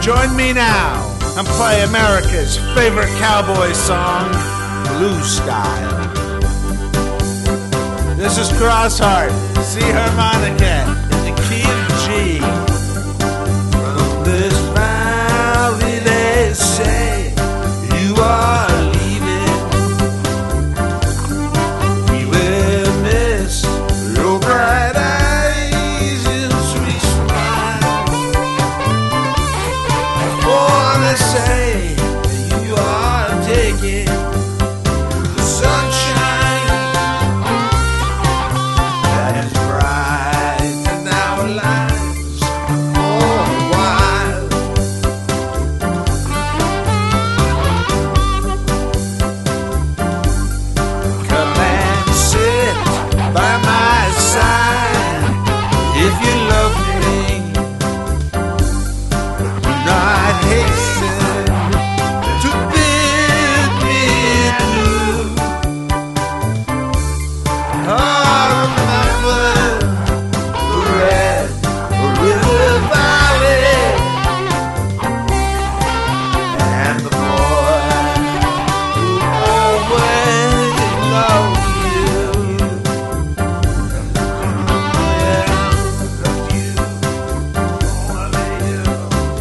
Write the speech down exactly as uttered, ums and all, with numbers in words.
Join me now and play America's favorite cowboy song, Blues Style. This is Crossheart, C harmonica, in the key of G.